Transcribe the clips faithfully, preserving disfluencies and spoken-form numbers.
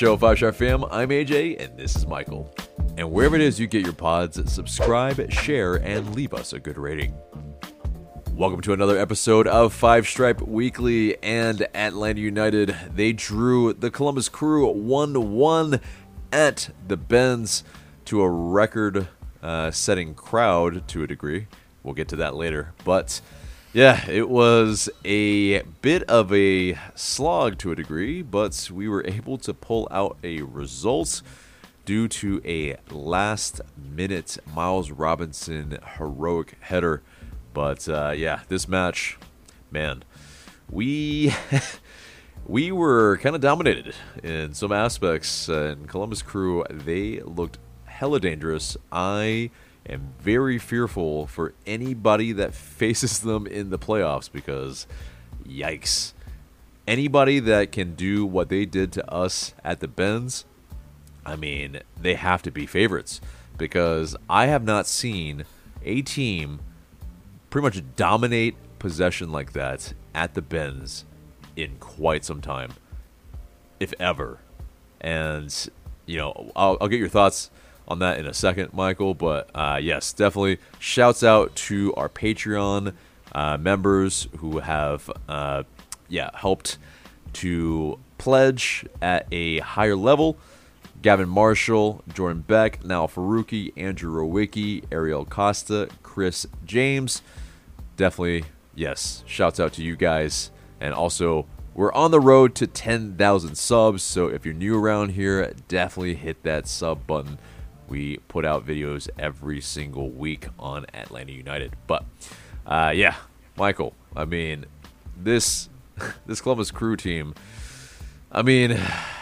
show, Five Star Fam. I'm A J, and this is Michael. And wherever it is you get your pods, subscribe, share, and leave us a good rating. Welcome to another episode of Five Stripe Weekly, and Atlanta United, they drew the Columbus Crew one to one at the Benz to a record-setting uh, crowd to a degree. We'll get to that later, but yeah, it was a bit of a slog to a degree, but we were able to pull out a result due to a last-minute Miles Robinson heroic header. But uh, yeah, this match, man, we we were kind of dominated in some aspects. Uh, and Columbus Crew, they looked hella dangerous. I am very fearful for anybody that faces them in the playoffs because, yikes. Anybody that can do what they did to us at the Benz, I mean, they have to be favorites because I have not seen a team pretty much dominate possession like that at the Benz in quite some time, if ever. And, you know, I'll, I'll get your thoughts on that in a second, Michael, but uh, yes, definitely shouts out to our Patreon uh, members who have uh, yeah helped to pledge at a higher level. Gavin Marshall, Jordan Beck, Nal Faruqi, Andrew Rowicki, Ariel Costa, Chris James. Definitely, yes, shouts out to you guys. And also, we're on the road to ten thousand subs, so if you're new around here, definitely hit that sub button. We put out videos every single week on Atlanta United. But, uh, yeah, Michael, I mean, this this Columbus Crew team, I mean,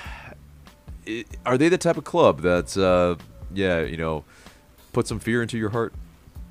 it, are they the type of club that, uh, yeah, you know, put some fear into your heart?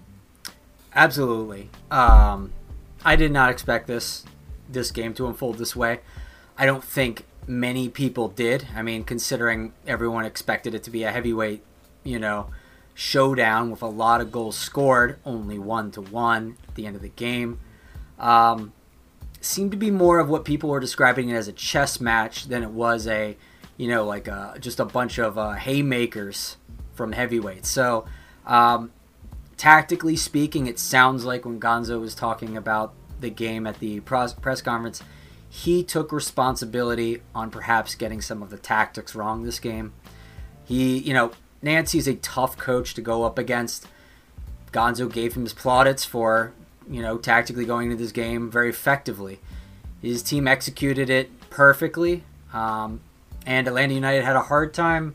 Absolutely. Um, I did not expect this this game to unfold this way. I don't think many people did. I mean, considering everyone expected it to be a heavyweight, you know, showdown with a lot of goals scored, only one to one at the end of the game. Um, seemed to be more of what people were describing it as a chess match than it was a, you know, like a, just a bunch of uh, haymakers from heavyweights. So, um, tactically speaking, it sounds like when Gonzo was talking about the game at the press conference, he took responsibility on perhaps getting some of the tactics wrong this game. He, you know, Nancy's a tough coach to go up against. Gonzo gave him his plaudits for, you know, tactically going into this game very effectively. His team executed it perfectly, um, and Atlanta United had a hard time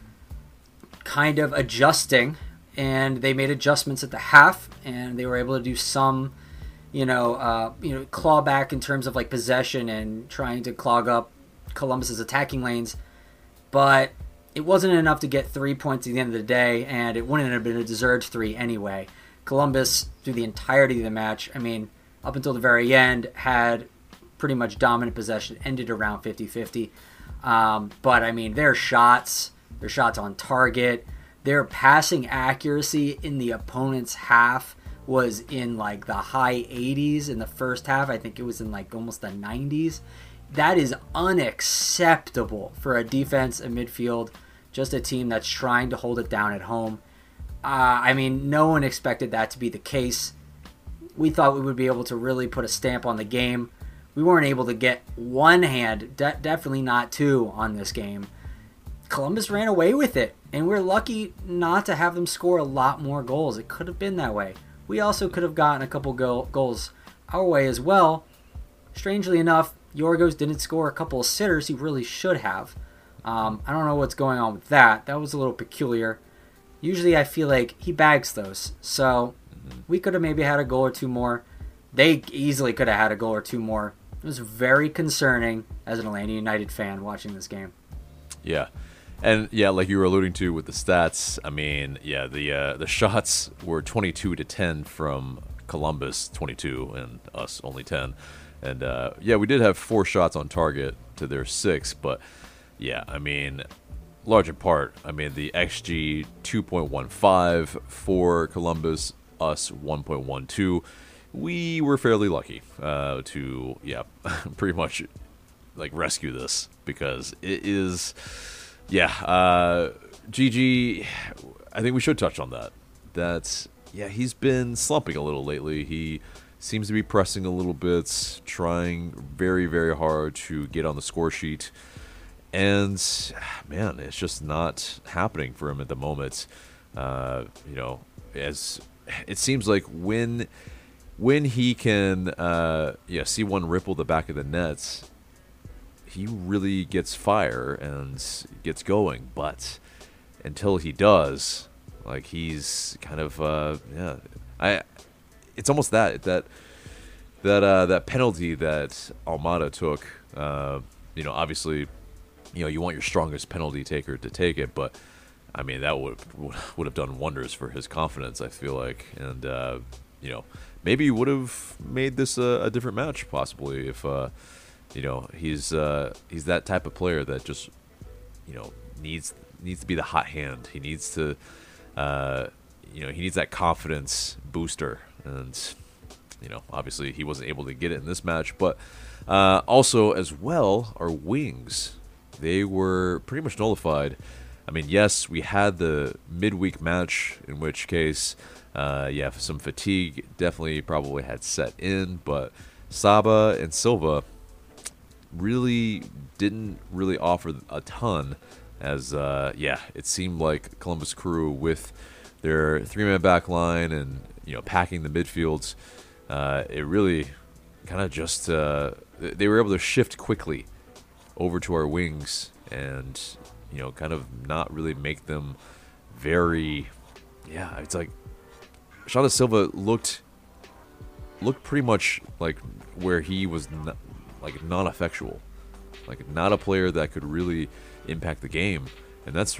kind of adjusting, and they made adjustments at the half, and they were able to do some, you know, uh, you know, claw back in terms of like possession and trying to clog up Columbus's attacking lanes, but it wasn't enough to get three points at the end of the day, and it wouldn't have been a deserved three anyway. Columbus, through the entirety of the match, I mean, up until the very end, had pretty much dominant possession, ended around fifty-fifty. Um, but, I mean, their shots, their shots on target, their passing accuracy in the opponent's half was in, like, the high eighties in the first half. I think it was in, like, almost the nineties. That is unacceptable for a defense, a midfield, just a team that's trying to hold it down at home. Uh, I mean, no one expected that to be the case. We thought we would be able to really put a stamp on the game. We weren't able to get one hand, de- definitely not two, on this game. Columbus ran away with it, and we're lucky not to have them score a lot more goals. It could have been that way. We also could have gotten a couple go- goals our way as well. Strangely enough, Yorgos didn't score a couple of sitters he really should have. Um, I don't know what's going on with that. That was a little peculiar. Usually I feel like he bags those. So mm-hmm. we could have maybe had a goal or two more. They easily could have had a goal or two more. It was very concerning as an Atlanta United fan watching this game. Yeah. And yeah, like you were alluding to with the stats, I mean, yeah, the uh, the shots were twenty-two to ten from Columbus, twenty-two, and us only ten. And uh, yeah, we did have four shots on target to their six, but yeah, I mean, large in part, I mean, the X G two point one five for Columbus, us one point one two. We were fairly lucky uh, to, yeah, pretty much like rescue this because it is Yeah, uh, G G, I think we should touch on that. That's, yeah, he's been slumping a little lately. He seems to be pressing a little bit, trying very, very hard to get on the score sheet. And, man, it's just not happening for him at the moment. Uh, you know, as it seems like when when he can uh, yeah, see one ripple the back of the nets, he really gets fire and gets going. But until he does, like, he's kind of uh, yeah, I. It's almost that that that uh, that penalty that Almada took. Uh, you know, obviously, you know, you want your strongest penalty taker to take it, but I mean, that would would have done wonders for his confidence, I feel like, and uh, you know, maybe would have made this a, a different match possibly if uh, you know, he's uh, he's that type of player that just, you know, needs needs to be the hot hand. He needs to, uh, you know, he needs that confidence booster, and you know, obviously he wasn't able to get it in this match, but uh, also as well, our wings, they were pretty much nullified. I mean, yes, we had the midweek match, in which case, uh, yeah, some fatigue definitely probably had set in, but Saba and Silva really didn't really offer a ton, as, uh, yeah, it seemed like Columbus Crew with their three-man back line and, you know, packing the midfields, uh, it really kind of just, uh, they were able to shift quickly over to our wings and, you know, kind of not really make them very, yeah, it's like Shauna Silva looked looked pretty much like where he was not, like non-effectual, like not a player that could really impact the game, and that's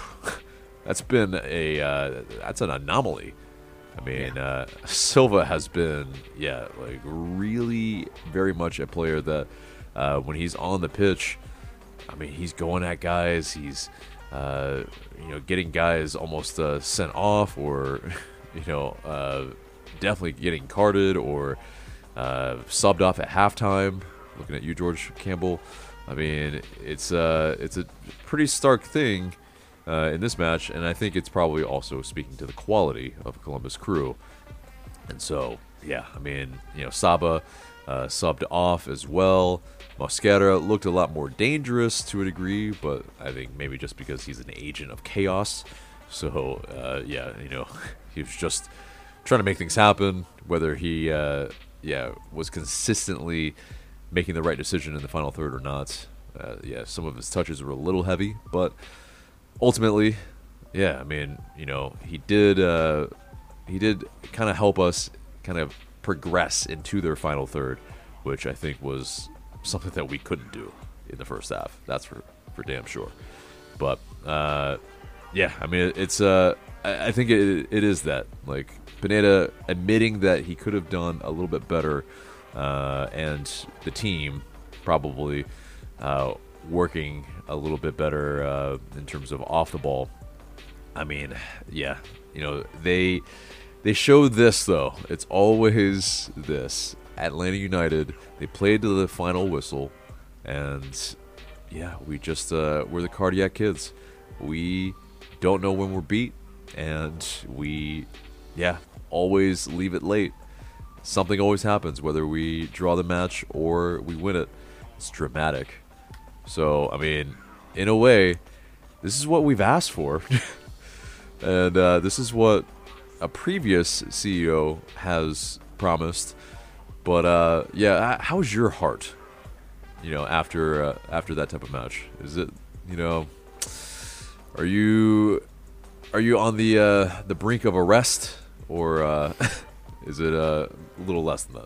that's been a uh, that's an anomaly. I mean, yeah. uh, Silva has been, yeah, like really very much a player that uh, when he's on the pitch, I mean, he's going at guys. He's, uh, you know, getting guys almost uh, sent off, or, you know, uh, definitely getting carded or uh, subbed off at halftime. Looking at you, George Campbell. I mean, it's uh, it's a pretty stark thing uh, in this match, and I think it's probably also speaking to the quality of Columbus Crew. And so, yeah, I mean, you know, Saba uh, subbed off as well. Mosquera looked a lot more dangerous to a degree, but I think maybe just because he's an agent of chaos. So, uh, yeah, you know, he was just trying to make things happen. Whether he, uh, yeah, was consistently making the right decision in the final third or not. Uh, yeah, some of his touches were a little heavy, but ultimately, yeah, I mean, you know, he did, uh, he did kind of help us kind of progress into their final third, which I think was something that we couldn't do in the first half. That's for, for damn sure. But uh, yeah, I mean, it's uh, I, I think it, it is that, like, Pineda admitting that he could have done a little bit better, uh, and the team probably uh, working a little bit better uh, in terms of off the ball. I mean, yeah, you know, they they showed this though. It's always this. Atlanta United, they played to the final whistle, and yeah, we just uh, we're the cardiac kids. We don't know when we're beat, and we, yeah, always leave it late. Something always happens, whether we draw the match or we win it. It's dramatic. So, I mean, in a way, this is what we've asked for, and uh, this is what a previous C E O has promised. But uh, yeah, how's your heart? You know, after uh, after that type of match, is it, you know, are you are you on the uh, the brink of arrest, or uh, is it uh, a little less than that?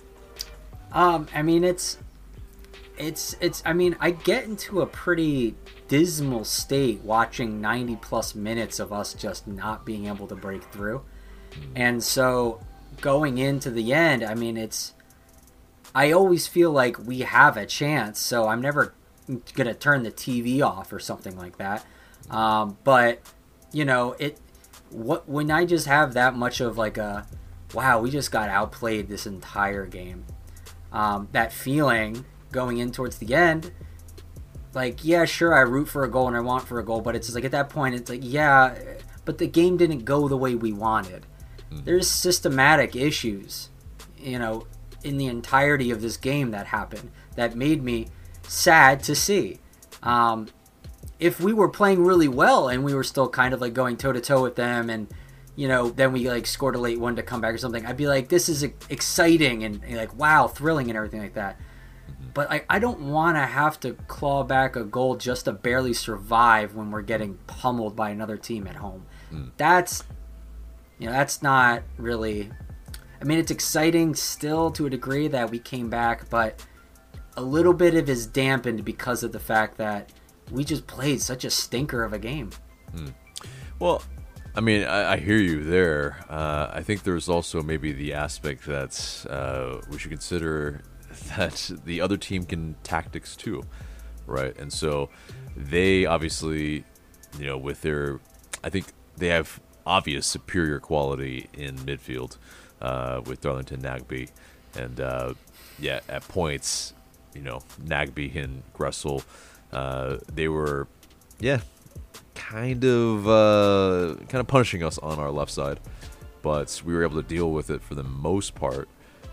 Um, I mean, it's it's it's. I mean, I get into a pretty dismal state watching ninety plus minutes of us just not being able to break through, mm. and so. Going into the end, I mean, it's, I always feel like we have a chance, so I'm never going to turn the T V off or something like that. Um, but, you know, it, what, when I just have that much of like a, wow, we just got outplayed this entire game, um, that feeling going in towards the end, like, yeah, sure, I root for a goal and I want for a goal, but it's just like at that point, it's like, yeah, but the game didn't go the way we wanted. Mm. There's systematic issues, you know, in the entirety of this game that happened that made me sad to see. Um, if we were playing really well and we were still kind of like going toe to toe with them, and you know, then we like scored a late one to come back or something, I'd be like, this is exciting and, and like, wow, thrilling and everything like that. But I, I don't want to have to claw back a goal just to barely survive when we're getting pummeled by another team at home. Mm. That's, you know, that's not really, I mean, it's exciting still to a degree that we came back, but a little bit of it is dampened because of the fact that we just played such a stinker of a game. Mm. Well, I mean, I, I hear you there. Uh, I think there's also maybe the aspect that uh, we should consider that the other team can tactics too, right? And so they obviously, you know, with their, I think they have obvious superior quality in midfield uh, with Darlington, Nagbe, and uh, yeah, at points, you know, Nagbe and Gressel, uh, they were, yeah, kind of uh, kind of punishing us on our left side, but we were able to deal with it for the most part.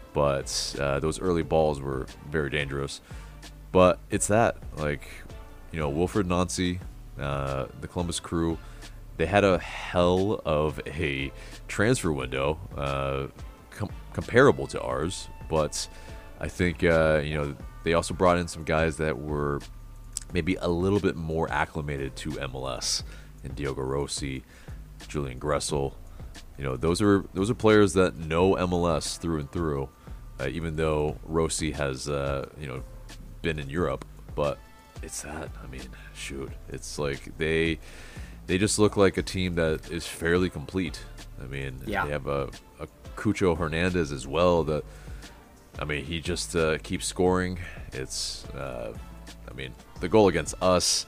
But uh, those early balls were very dangerous. But it's that, like, you know, Wilfred Nancy, uh, the Columbus Crew, they had a hell of a transfer window uh, com- comparable to ours. But I think, uh, you know, they also brought in some guys that were maybe a little bit more acclimated to M L S, and Diogo Rossi, Julian Gressel. You know, those are those are players that know M L S through and through. Uh, even though Rossi has, uh, you know, been in Europe, but it's that. I mean, shoot, it's like they they just look like a team that is fairly complete. I mean, yeah. They have a, a Cucho Hernandez as well. That I mean, he just uh, keeps scoring. It's, uh, I mean, the goal against us,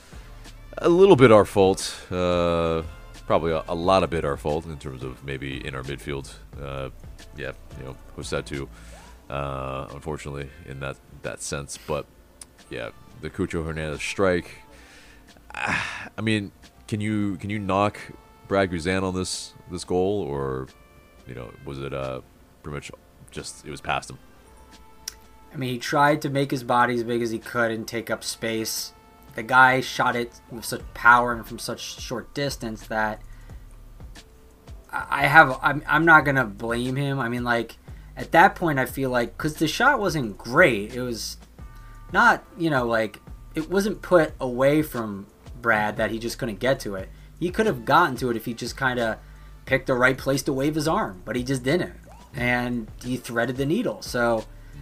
a little bit our fault. Uh, probably a, a lot of bit our fault in terms of maybe in our midfield. Uh, yeah, you know, Hosetu, uh, unfortunately, in that, that sense. But, yeah, the Cucho Hernandez strike. I mean, can you can you knock Brad Guzan on this this goal, or, you know, was it uh, pretty much just, it was past him? I mean, he tried to make his body as big as he could and take up space. The guy shot it with such power and from such short distance that I have, I'm, I'm not going to blame him. I mean, like, at that point, I feel like, because the shot wasn't great. It was not, you know, like, it wasn't put away from Brad that he just couldn't get to it. He could have gotten to it if he just kind of picked the right place to wave his arm, but he just didn't. And he threaded the needle. So,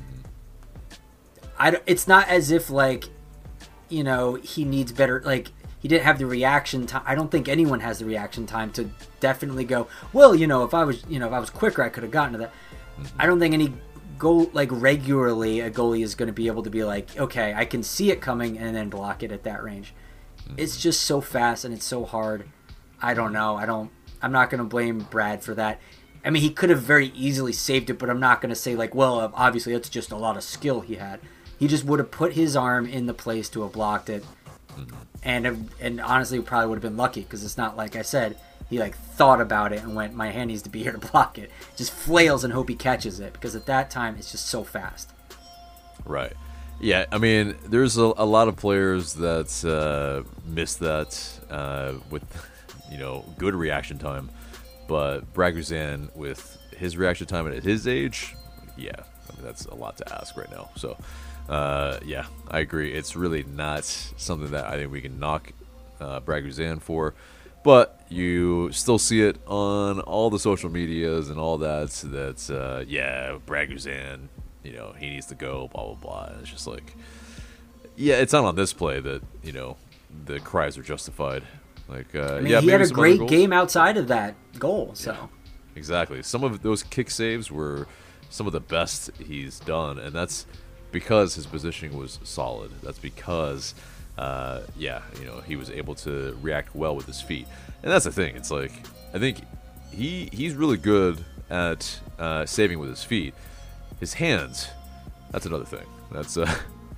I, it's not as if, like, you know, he needs better, like, he didn't have the reaction time. I don't think anyone has the reaction time to definitely go, well, you know, if I was, you know, if I was quicker, I could have gotten to that. Mm-hmm. I don't think any goal, like, regularly a goalie is going to be able to be like, okay, I can see it coming and then block it at that range. Mm-hmm. It's just so fast and it's so hard. I don't know. I don't, I'm not going to blame Brad for that. I mean, he could have very easily saved it, but I'm not going to say, like, well, obviously that's just a lot of skill he had. He just would have put his arm in the place to have blocked it. Mm-hmm. And and honestly, probably would have been lucky, because it's not like I said, he like thought about it and went, my hand needs to be here to block it. Just flails and hope he catches it, because at that time, it's just so fast. Right. Yeah, I mean, there's a, a lot of players that uh, miss that uh, with, you know, good reaction time. But Brad Guzan, with his reaction time at his age, yeah, I mean, that's a lot to ask right now. So, uh, yeah, I agree. It's really not something that I think we can knock uh, Brad Guzan for. But you still see it on all the social medias and all that. That's, uh, yeah, Brad Guzan, you know, he needs to go, blah, blah, blah. And it's just like, yeah, it's not on this play that, you know, the cries are justified. Like, uh, I mean, yeah, he maybe had a great goals, game outside of that goal. So yeah, exactly. Some of those kick saves were some of the best he's done, and that's because his positioning was solid. That's because, uh, yeah, you know, he was able to react well with his feet. And that's the thing. It's like, I think he he's really good at uh, saving with his feet. His hands, that's another thing. That's uh,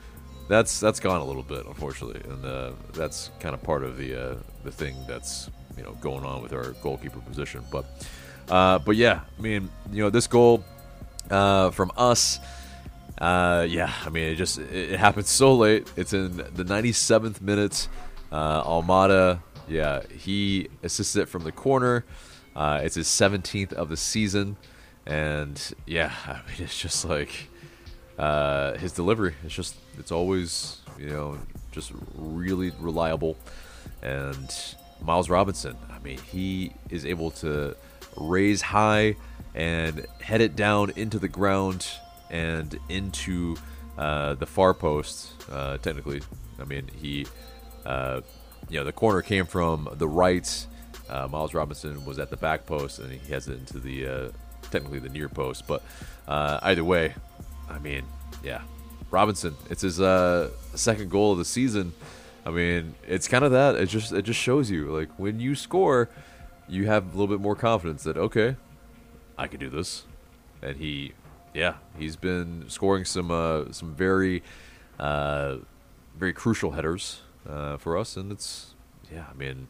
that's that's gone a little bit, unfortunately, and uh, that's kind of part of the uh, the thing that's you know going on with our goalkeeper position. But uh, but yeah, I mean, you know, this goal uh, from us. Uh, yeah, I mean, it just it, it happened so late. It's in the ninety-seventh minute. Uh, Almada, yeah, he assisted it from the corner. Uh, it's his seventeenth of the season, and yeah, I mean, it's just like uh, his delivery. It's just it's always you know just really reliable. And Miles Robinson, I mean, he is able to raise high and head it down into the ground and into uh, the far post, uh, technically. I mean, he, uh, you know, the corner came from the right. Uh, Miles Robinson was at the back post, and he has it into the, uh, technically the near post. But uh, either way, I mean, yeah, Robinson, it's his uh, second goal of the season. I mean, it's kind of that. It just it just shows you, like, when you score, you have a little bit more confidence that, okay, I can do this. And he... Yeah, he's been scoring some uh, some very uh, very crucial headers uh, for us, and it's yeah. I mean,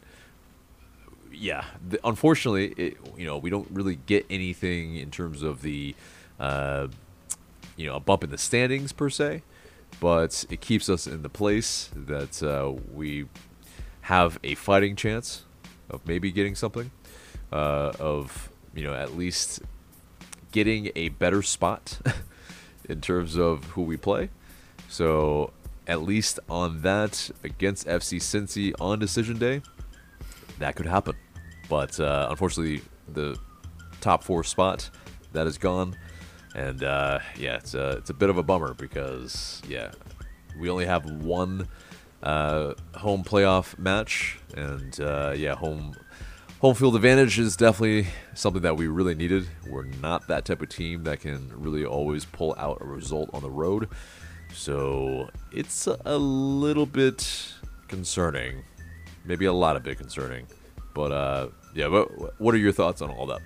yeah. The, unfortunately, it, you know, we don't really get anything in terms of the uh, you know a bump in the standings per se, but it keeps us in the place that uh, we have a fighting chance of maybe getting something uh, of you know at least getting a better spot in terms of who we play. So at least on that against F C Cincy on decision day, that could happen. But uh, unfortunately, the top four spot, that is gone. And uh, yeah, it's a, it's a bit of a bummer because, yeah, we only have one uh, home playoff match. And uh, yeah, home... Home field advantage is definitely something that we really needed. We're not that type of team that can really always pull out a result on the road. So it's a little bit concerning. Maybe a lot of bit concerning. But uh, yeah, but what are your thoughts on all that?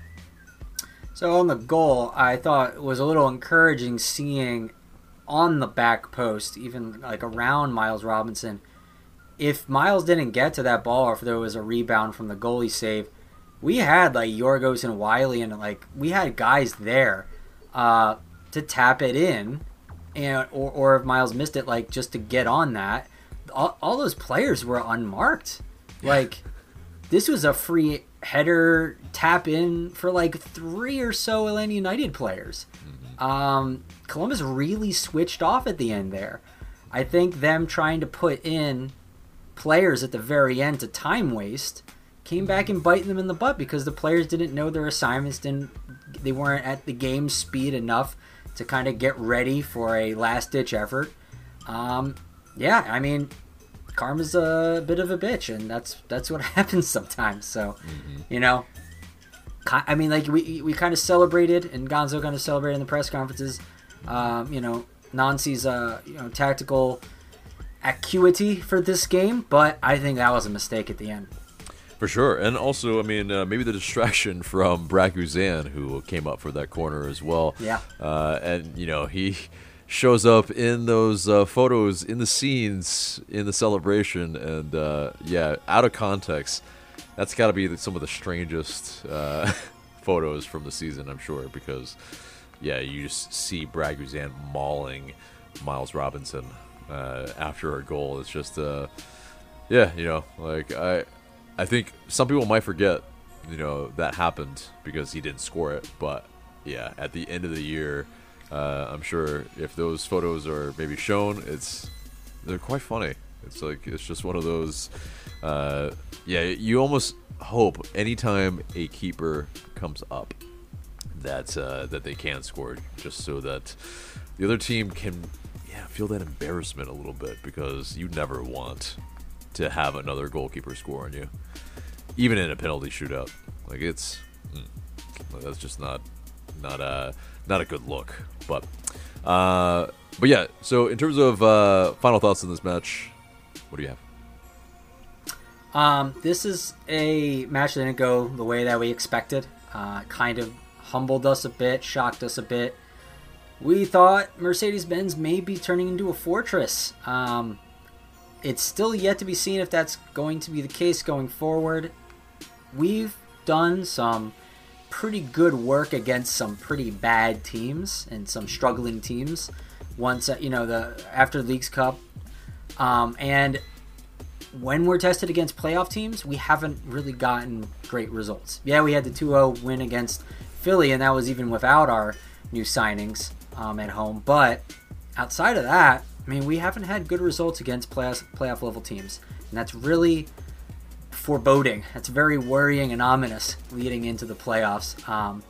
So on the goal, I thought it was a little encouraging seeing on the back post, even like around Miles Robinson, if Miles didn't get to that ball or if there was a rebound from the goalie save, we had like Yorgos and Wiley and like we had guys there uh, to tap it in, and or, or if Miles missed it, like just to get on that. All, all those players were unmarked. Like this was a free header tap in for like three or so Atlanta United players. Mm-hmm. Um, Columbus really switched off at the end there. I think them trying to put in players at the very end to time waste came back and biting them in the butt because the players didn't know their assignments, didn't they weren't at the game speed enough to kind of get ready for a last ditch effort. Um, yeah, I mean, karma's a bit of a bitch, and that's that's what happens sometimes. So, mm-hmm. you know, I mean, like we we kind of celebrated, and Gonzo kind of celebrated in the press conferences. Um, you know, Nancy's uh, you know tactical acuity for this game, but I think that was a mistake at the end. For sure. And also, I mean, uh, maybe the distraction from Brad Guzan, who came up for that corner as well. Yeah. Uh, and, you know, he shows up in those uh, photos, in the scenes, in the celebration. And, uh, yeah, out of context, that's got to be some of the strangest uh, photos from the season, I'm sure, because, yeah, you just see Brad Guzan mauling Miles Robinson Uh, after a goal. It's just uh yeah you know like I I think some people might forget you know that happened because he didn't score it, but yeah, at the end of the year uh I'm sure if those photos are maybe shown, it's they're quite funny. It's like it's just one of those uh yeah you almost hope anytime a keeper comes up that uh that they can score, just so that the other team can yeah, feel that embarrassment a little bit, because you never want to have another goalkeeper score on you, even in a penalty shootout. Like it's, mm, that's just not, not a, not a good look. But, uh, but yeah. So in terms of uh, final thoughts on this match, what do you have? Um, this is a match that didn't go the way that we expected. Uh, kind of humbled us a bit, shocked us a bit. we thought Mercedes-Benz may be turning into a fortress. Um, it's still yet to be seen if that's going to be the case going forward. We've done some pretty good work against some pretty bad teams and some struggling teams once, you know, the after Leagues Cup. Um, and when we're tested against playoff teams, we haven't really gotten great results. Yeah, we had the two oh win against Philly, and that was even without our new signings um, at home. But outside of that, I mean, we haven't had good results against playoff, playoff level teams. And that's really foreboding. That's very worrying and ominous leading into the playoffs. Um,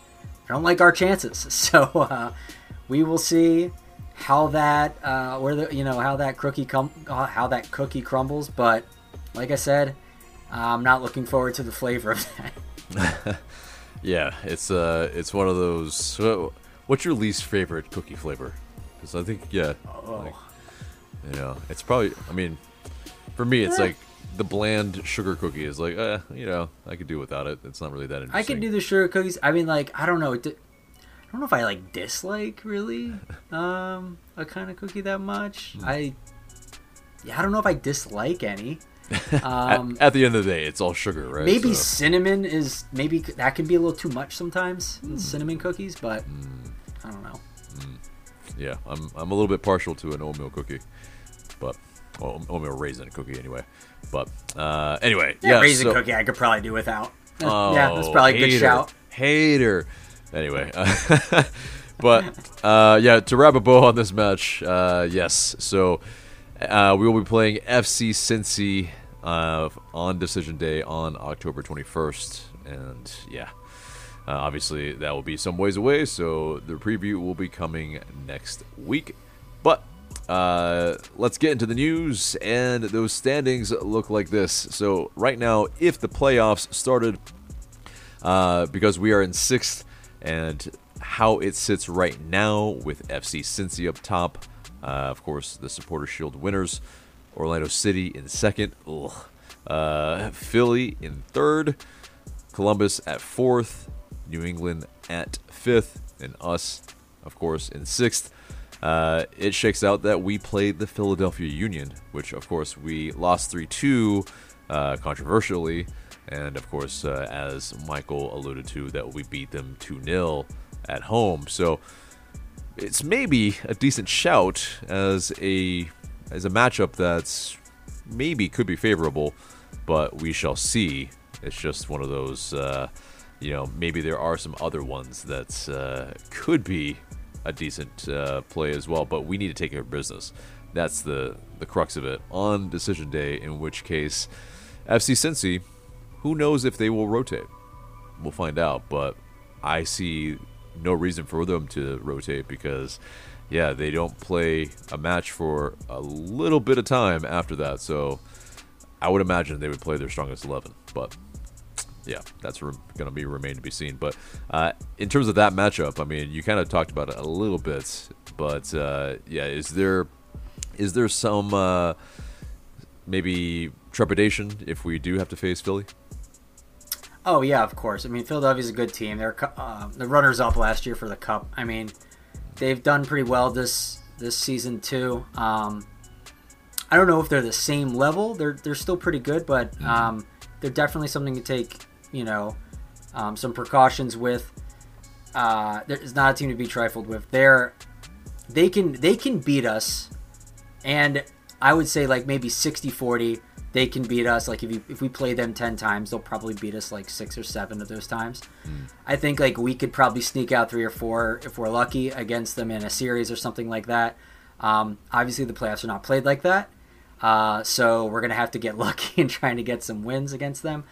I don't like our chances. So uh, we will see how that uh, where the you know how that cookie com- how that cookie crumbles. But like I said, I'm not looking forward to the flavor of that. Yeah, it's uh, it's one of those. Uh, what's your least favorite cookie flavor? Because I think yeah, Oh. like, you know, it's probably. I mean, for me, it's Eh. like the bland sugar cookie is like, uh, you know, I could do without it. It's not really that interesting. I can do the sugar cookies. I mean, like, I don't know. It di- I don't know if I like dislike really um, a kind of cookie that much. I yeah, I don't know if I dislike any. Um, at, at the end of the day, it's all sugar, right? maybe So, cinnamon is maybe that can be a little too much sometimes. in Cinnamon cookies, but I don't know. yeah, I'm I'm a little bit partial to an oatmeal cookie, but well, oatmeal raisin cookie anyway. But uh, anyway, Yeah, yeah, raisin so, cookie I could probably do without. Oh, yeah, that's probably a good hater, shout. Hater. Anyway, uh, but uh, yeah, to wrap a bow on this match, uh, yes. So uh, we will be playing F C Cincy uh, on Decision Day on October twenty-first, and yeah, uh, obviously that will be some ways away. So the preview will be coming next week. But uh, let's get into the news, and those standings look like this. So right now, if the playoffs started, uh, because we are in sixth, and how it sits right now with F C Cincy up top, uh, of course, the Supporter Shield winners, Orlando City in second, ugh. Uh, Philly in third, Columbus at fourth, New England at fifth, and us, of course, in sixth. Uh, it shakes out that we played the Philadelphia Union, which, of course, we lost three two, uh, controversially. And, of course, uh, as Michael alluded to, that we beat them two nil at home. So it's maybe a decent shout as a as a matchup that's maybe could be favorable, but we shall see. It's just one of those, uh, you know, maybe there are some other ones that uh, could be a decent uh, play as well, but we need to take care of business. That's the, the crux of it on Decision Day, in which case F C Cincy, who knows if they will rotate? We'll find out, but I see no reason for them to rotate because, yeah, they don't play a match for a little bit of time after that. So I would imagine they would play their strongest eleven, but yeah, that's re- going to be remain to be seen. But uh, in terms of that matchup, I mean, you kind of talked about it a little bit, but uh, yeah, is there is there some uh, maybe trepidation if we do have to face Philly? Oh yeah, of course. I mean, Philadelphia's a good team. They're uh, the runners-up last year for the Cup. I mean, they've done pretty well this this season too. Um, I don't know if they're the same level. They're they're still pretty good, but um, they're definitely something to take, you know, um, some precautions with. Uh, it's not a team to be trifled with. They're they can they can beat us, and I would say like maybe sixty forty. They can beat us. Like if you, if we play them ten times, they'll probably beat us like six or seven of those times. Mm. I think like we could probably sneak out three or four if we're lucky against them in a series or something like that. Um, obviously, the playoffs are not played like that, uh, so we're gonna have to get lucky in trying to get some wins against them.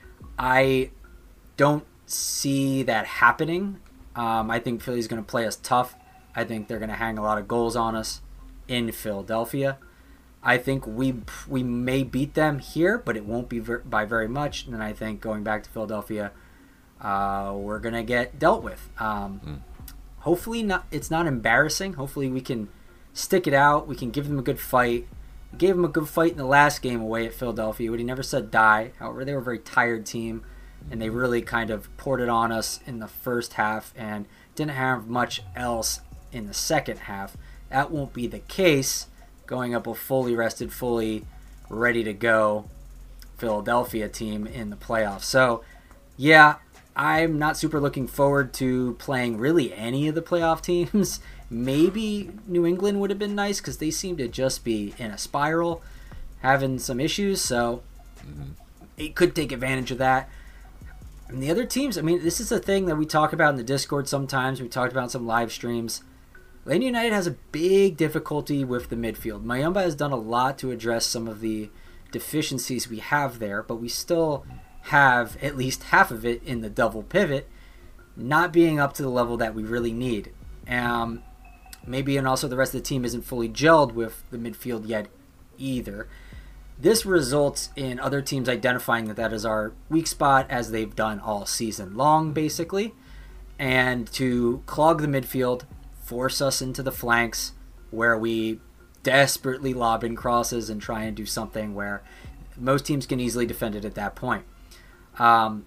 I don't see that happening. Um, I think Philly's gonna play us tough. I think they're gonna hang a lot of goals on us in Philadelphia. I think we we may beat them here, but it won't be ver- by very much. And then I think going back to Philadelphia, uh, we're gonna get dealt with. Um, mm. Hopefully, not. It's not embarrassing. Hopefully, we can stick it out. We can give them a good fight. We gave them a good fight in the last game away at Philadelphia. But he never said die. However, they were a very tired team, and they really kind of poured it on us in the first half and didn't have much else in the second half. That won't be the case going up a fully rested, fully ready to go Philadelphia team in the playoffs. So, yeah, I'm not super looking forward to playing really any of the playoff teams. Maybe New England would have been nice because they seem to just be in a spiral, having some issues. So mm-hmm. it could take advantage of that. And the other teams, I mean, this is a thing that we talk about in the Discord sometimes. We talked about in some live streams. Atlanta United has a big difficulty with the midfield. Mayumba has done a lot to address some of the deficiencies we have there, but we still have at least half of it in the double pivot not being up to the level that we really need. Um, maybe, and also the rest of the team isn't fully gelled with the midfield yet either. This results in other teams identifying that that is our weak spot, as they've done all season long, basically, and to clog the midfield, force us into the flanks where we desperately lob in crosses and try and do something where most teams can easily defend it at that point. Um,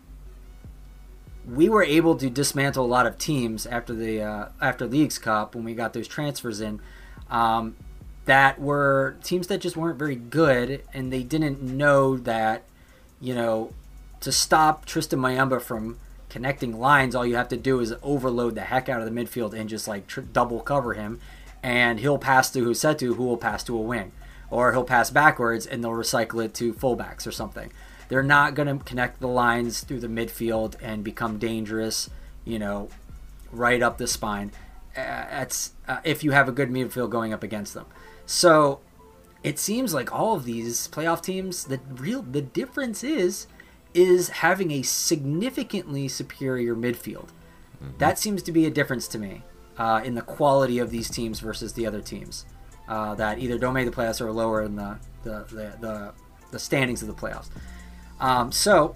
we were able to dismantle a lot of teams after the uh, after Leagues Cup when we got those transfers in. Um, that were teams that just weren't very good, and they didn't know that, you know, to stop Tristan Mayumba from connecting lines, all you have to do is overload the heck out of the midfield and just like tr- double cover him, and he'll pass to Husetu, who will pass to a wing, or he'll pass backwards and they'll recycle it to fullbacks or something. They're not going to connect the lines through the midfield and become dangerous, you know, right up the spine. Uh, that's uh, if you have a good midfield going up against them. So it seems like all of these playoff teams, the real the difference is is having a significantly superior midfield. Mm-hmm. That seems to be a difference to me uh, in the quality of these teams versus the other teams uh, that either don't make the playoffs or are lower in the the, the, the, the standings of the playoffs. Um, so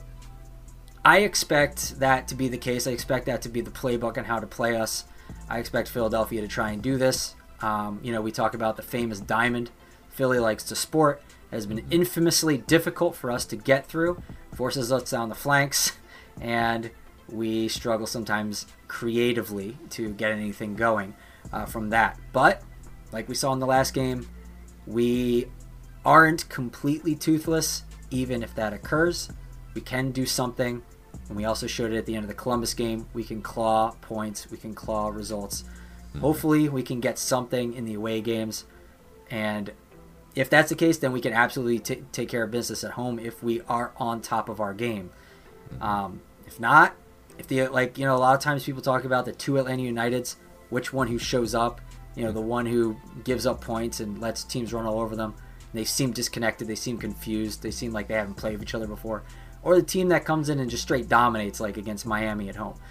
I expect that to be the case. I expect that to be the playbook on how to play us. I expect Philadelphia to try and do this. Um, you know, we talk about the famous diamond Philly likes to sport. It has been infamously difficult for us to get through, forces us down the flanks, and we struggle sometimes creatively to get anything going uh, from that. But, like we saw in the last game, we aren't completely toothless, even if that occurs. We can do something, and we also showed it at the end of the Columbus game. We can claw points, we can claw results. Mm-hmm. Hopefully, we can get something in the away games, and if that's the case, then we can absolutely t- take care of business at home if we are on top of our game. Um, if not, if the like, you know, a lot of times people talk about the two Atlanta Uniteds, which one who shows up, you know, the one who gives up points and lets teams run all over them. They seem disconnected. They seem confused. They seem like they haven't played with each other before. Or the team that comes in and just straight dominates, like against Miami at home.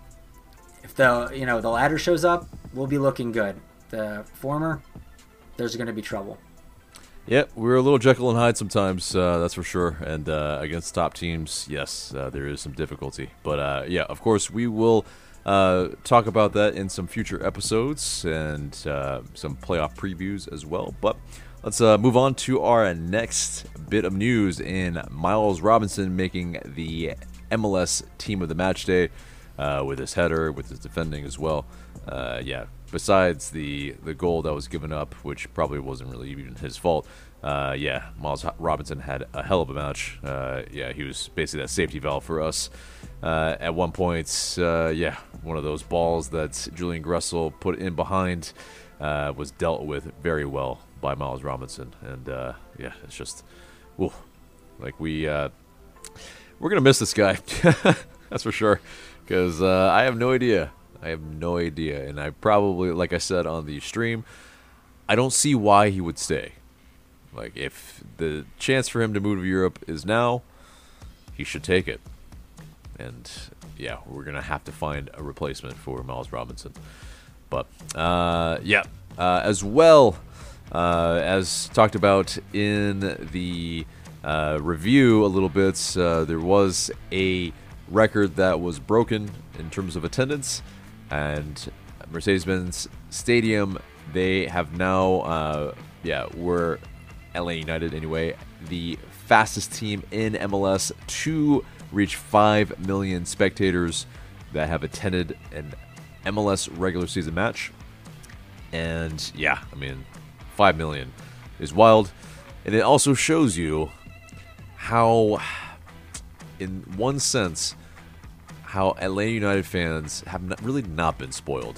If the, you know, the latter shows up, we'll be looking good. The former, there's going to be trouble. Yeah, we're a little Jekyll and Hyde sometimes, uh, that's for sure. And uh, against top teams, yes, uh, there is some difficulty. But uh, yeah, of course, we will uh, talk about that in some future episodes and uh, some playoff previews as well. But let's uh, move on to our next bit of news in Miles Robinson making the M L S Team of the Match Day uh, with his header, with his defending as well. Uh, yeah. Besides the, the goal that was given up, which probably wasn't really even his fault, uh, yeah, Miles Robinson had a hell of a match. Uh, yeah, he was basically that safety valve for us. Uh, at one point, uh, yeah, one of those balls that Julian Gressel put in behind uh, was dealt with very well by Miles Robinson. And, uh, yeah, it's just, whew, like we, uh, we're going to miss this guy. That's for sure. Because uh, I have no idea. I have no idea, and I probably, like I said on the stream, I don't see why he would stay. Like, if the chance for him to move to Europe is now, he should take it. And, yeah, we're going to have to find a replacement for Miles Robinson. But, uh, yeah, uh, as well, uh, as talked about in the uh, review a little bit, uh, there was a record that was broken in terms of attendance. And Mercedes-Benz Stadium, they have now, uh, yeah, we're L A United anyway, the fastest team in M L S to reach five million spectators that have attended an M L S regular season match. And yeah, I mean, five million is wild. And it also shows you how, in one sense, how Atlanta United fans have not, really not been spoiled.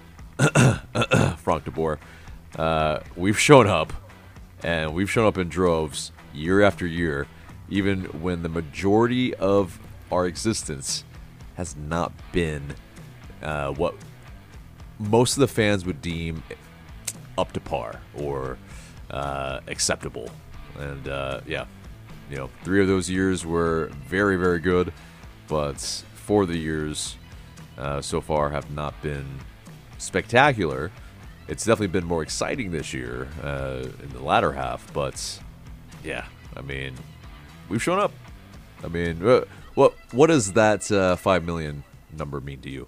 Frank de Boer. Uh, we've shown up, and we've shown up in droves year after year, even when the majority of our existence has not been uh, what most of the fans would deem up to par or uh, acceptable. And uh, yeah, you know, three of those years were very, very good, but four of the years uh, so far have not been spectacular. It's definitely been more exciting this year uh, in the latter half, but yeah, I mean, we've shown up. I mean, uh, what what does that uh, five million number mean to you?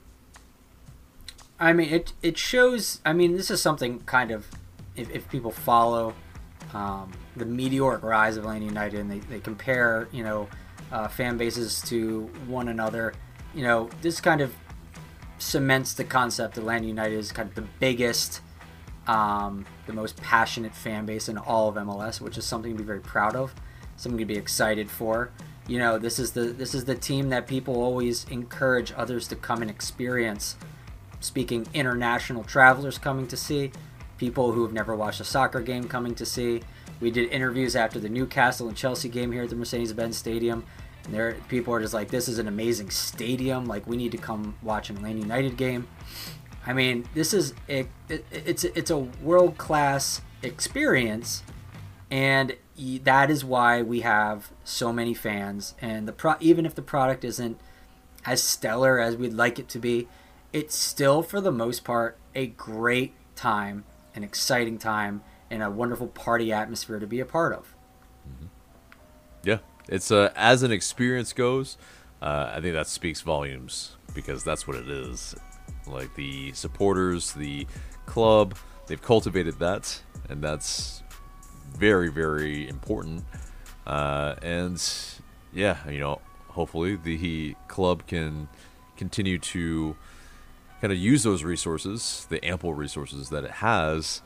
I mean, it it shows. I mean, this is something kind of, if, if people follow um, the meteoric rise of Atlanta United and they, they compare, you know, uh, fan bases to one another, you know, this kind of cements the concept that Atlanta United is kind of the biggest, um, the most passionate fan base in all of M L S, which is something to be very proud of, something to be excited for. You know, this is the this is the team that people always encourage others to come and experience. Speaking international travelers coming to see, people who have never watched a soccer game coming to see. We did interviews after the Newcastle and Chelsea game here at the Mercedes-Benz Stadium. And there, people are just like, this is an amazing stadium. Like, we need to come watch an Atlanta United game. I mean, this is it, it, it's it's a world-class experience, and that is why we have so many fans. And the pro, even if the product isn't as stellar as we'd like it to be, it's still, for the most part, a great time, an exciting time, and a wonderful party atmosphere to be a part of. Mm-hmm. Yeah, it's uh, as an experience goes, uh, I think that speaks volumes, because that's what it is. Like, the supporters, the club, they've cultivated that, and that's very, very important. Uh, and yeah, you know, hopefully the club can continue to kind of use those resources, the ample resources that it has,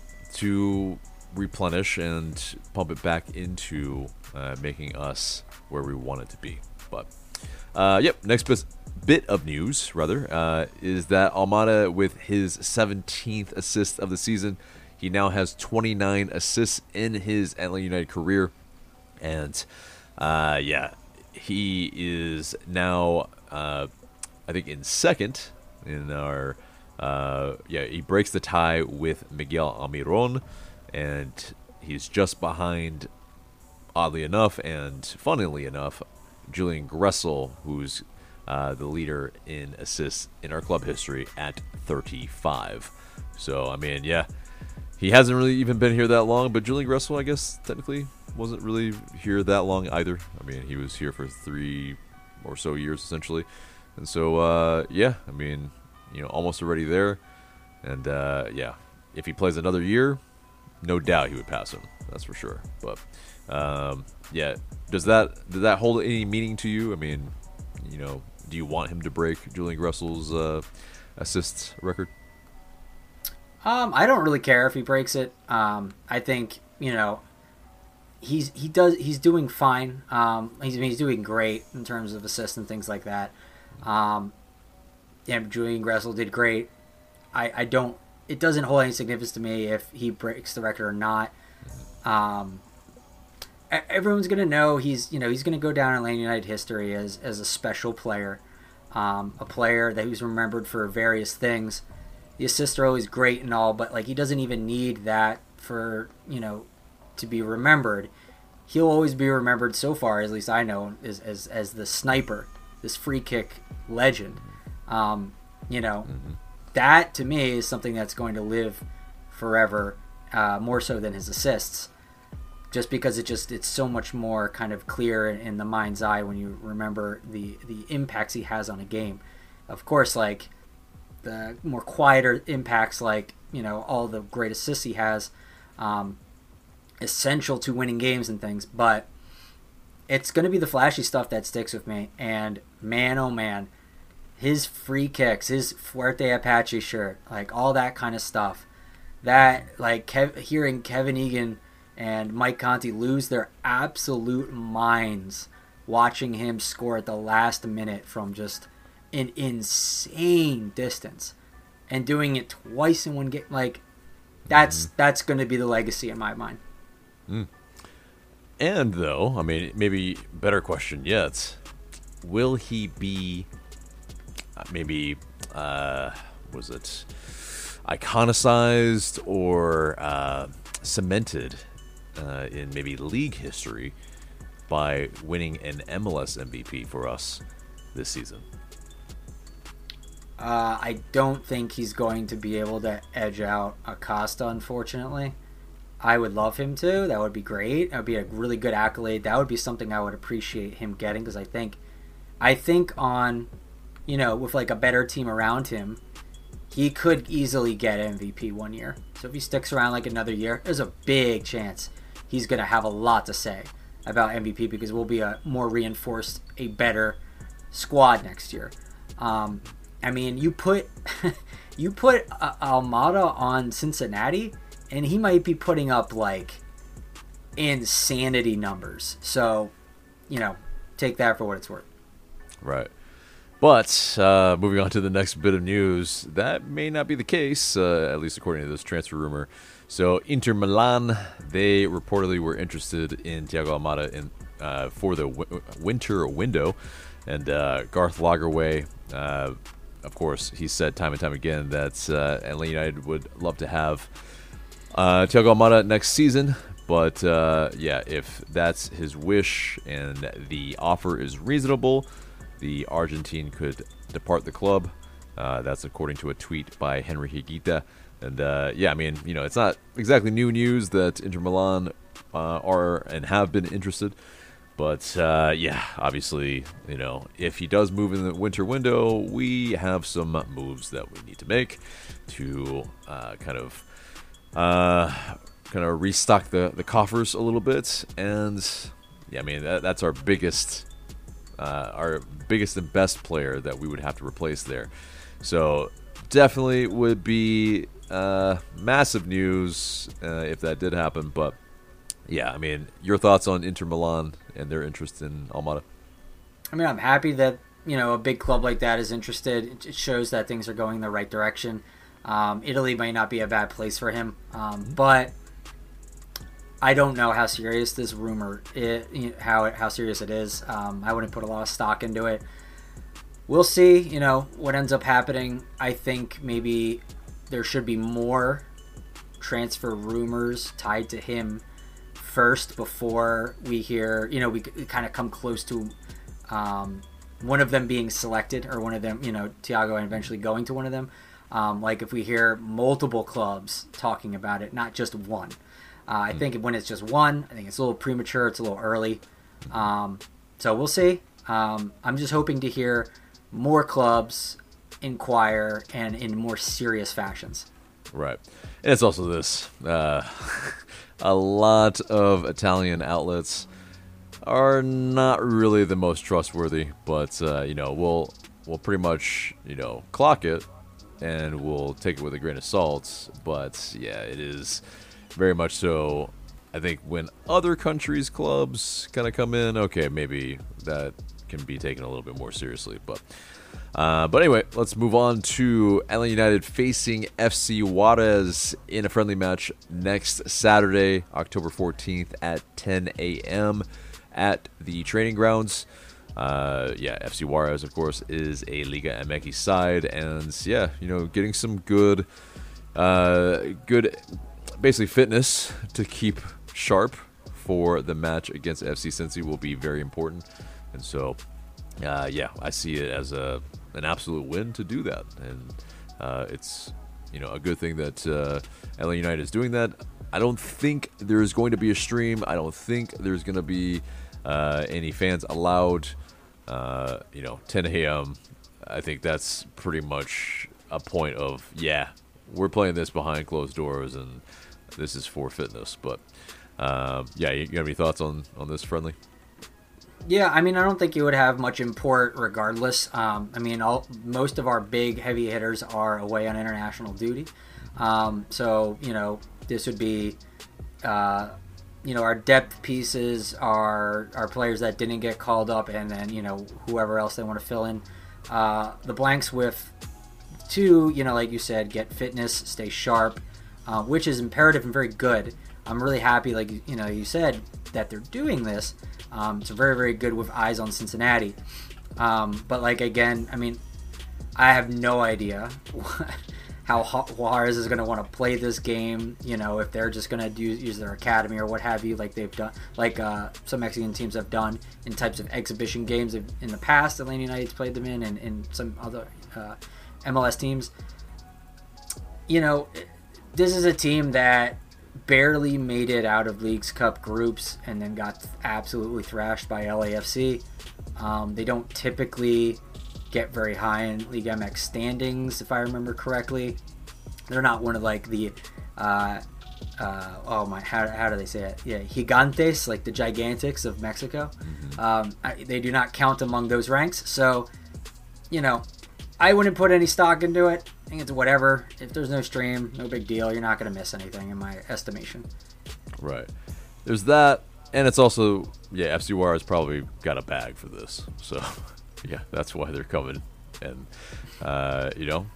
to replenish and pump it back into uh, making us where we want it to be. But uh, yep, next bit, bit of news, rather, uh, is that Almada, with his seventeenth assist of the season, he now has twenty-nine assists in his Atlanta United career. And uh, yeah, he is now, uh, I think, in second in our, uh, yeah, he breaks the tie with Miguel Almiron, and he's just behind, oddly enough, and funnily enough, Julian Gressel, who's uh, the leader in assists in our club history at thirty-five. So, I mean, yeah, he hasn't really even been here that long, but Julian Gressel, I guess, technically wasn't really here that long either. I mean, he was here for three or so years, essentially. And so, uh, yeah, I mean, you know, almost already there. And, uh, yeah, if he plays another year, no doubt he would pass him. That's for sure. But, um, yeah, does that does that hold any meaning to you? I mean, you know, do you want him to break Julian Gressel's uh, assists record? Um, I don't really care if he breaks it. Um, I think, you know, he's he does he's doing fine. Um, he's he's doing great in terms of assists and things like that. Um, yeah, Julian Gressel did great. I, I don't. It doesn't hold any significance to me if he breaks the record or not. Um, everyone's gonna know he's you know he's gonna go down in Atlanta United history as as a special player, um, a player that was remembered for various things. The assists are always great and all, but like he doesn't even need that for you know to be remembered. He'll always be remembered, so far, at least I know, as as, as the sniper, this free kick legend. Um, you know, mm-hmm. that to me is something that's going to live forever, uh, more so than his assists, just because it just it's so much more kind of clear in, in the mind's eye when you remember the the impacts he has on a game. Of course, like the more quieter impacts, like you know all the great assists he has, um, essential to winning games and things, but it's going to be the flashy stuff that sticks with me. And man, oh man, his free kicks, his Fuerte Apache shirt, like all that kind of stuff. that like Kev, hearing Kevin Egan and Mike Conti lose their absolute minds watching him score at the last minute from just an insane distance and doing it twice in one game, like that's mm. that's going to be the legacy in my mind. Mm. And though, I mean, maybe better question yet, will he be maybe uh, was it iconicized or uh, cemented uh, in maybe league history by winning an M L S M V P for us this season? Uh, I don't think he's going to be able to edge out Acosta, unfortunately. I would love him to. That would be great. That would be a really good accolade. That would be something I would appreciate him getting, because I think, I think on, you know, with like a better team around him, he could easily get M V P one year. So if he sticks around like another year, there's a big chance he's going to have a lot to say about M V P, because we'll be a more reinforced, a better squad next year. Um, I mean, you put you put uh, Almada on Cincinnati, and he might be putting up like insanity numbers. So, you know, take that for what it's worth. Right. But uh, moving on to the next bit of news, that may not be the case, uh, at least according to this transfer rumor. So Inter Milan, they reportedly were interested in Thiago Almada in uh, for the w- winter window, and uh, Garth Lagerwey, uh, of course, he said time and time again that uh, Atlanta United would love to have uh, Thiago Almada next season. But uh, yeah, if that's his wish and the offer is reasonable, the Argentine could depart the club. Uh, that's according to a tweet by Henry Higuita. And uh, yeah, I mean, you know, it's not exactly new news that Inter Milan uh, are and have been interested. But uh, yeah, obviously, you know, if he does move in the winter window, we have some moves that we need to make to uh, kind of uh, kind of restock the, the coffers a little bit. And yeah, I mean, that, that's our biggest uh, our biggest and best player that we would have to replace there. So definitely would be uh, massive news uh, if that did happen. But yeah, I mean, your thoughts on Inter Milan and their interest in Almada? I mean, I'm happy that, you know, a big club like that is interested. It shows that things are going in the right direction. Um, Italy might not be a bad place for him, um, but I don't know how serious this rumor is, you know, how it, how serious it is. Um, I wouldn't put a lot of stock into it. We'll see, you know, what ends up happening. I think maybe there should be more transfer rumors tied to him first before we hear, you know, we kind of come close to um, one of them being selected, or one of them, you know, Thiago and eventually going to one of them. Um, like if we hear multiple clubs talking about it, not just one. Uh, I mm. think when it's just one, I think it's a little premature. It's a little early. Um, so we'll see. Um, I'm just hoping to hear more clubs inquire and in more serious fashions. Right. And it's also this. Uh, a lot of Italian outlets are not really the most trustworthy, but, uh, you know, we'll we'll pretty much, you know, clock it, and we'll take it with a grain of salt. But, yeah, it is very much so. I think when other countries' clubs kind of come in, okay, maybe that can be taken a little bit more seriously. But uh, but anyway, let's move on to Atlanta United facing F C Juarez in a friendly match next Saturday, October fourteenth at ten a.m. at the training grounds. Uh, yeah, F C Juarez, of course, is a Liga M X side, and yeah, you know, getting some good, uh, good, basically fitness to keep sharp for the match against F C Cincy will be very important. And so, uh, yeah, I see it as a an absolute win to do that, and uh, it's, you know, a good thing that uh, L A United is doing that. I don't think there's going to be a stream. I don't think there's going to be uh, any fans allowed. Uh, you know, ten a.m. I think that's pretty much a point of, yeah, we're playing this behind closed doors, and this is for fitness. But uh, yeah, you got any thoughts on on this friendly? Yeah, I mean, I don't think it would have much import regardless. Um, I mean, all, most of our big heavy hitters are away on international duty. Um, so, you know, this would be, uh, you know, our depth pieces are, are players that didn't get called up, and then, you know, whoever else they want to fill in uh, the blanks with to, you know, like you said, get fitness, stay sharp, uh, which is imperative and very good. I'm really happy, like, you know, you said, that they're doing this. Um, it's very, very good with eyes on Cincinnati. Um, but, like, again, I mean, I have no idea how Juarez is going to want to play this game, you know, if they're just going to use, use their academy or what have you, like they've done, like uh, some Mexican teams have done in types of exhibition games in the past. Atlanta United's played them in, and, and some other uh, M L S teams. You know, this is a team that barely made it out of Leagues Cup groups and then got absolutely thrashed by L A F C. Um, they don't typically get very high in League M X standings, if I remember correctly. They're not one of like the uh, uh, oh my how, how do they say it? Yeah, gigantes, like the gigantics of Mexico. Mm-hmm. Um, I, they do not count among those ranks. So, you know, I wouldn't put any stock into it. I think it's whatever. If there's no stream, no big deal. You're not going to miss anything in my estimation. Right. There's that, and it's also, yeah, F C Juarez probably got a bag for this. So, yeah, that's why they're coming. And, uh, you know,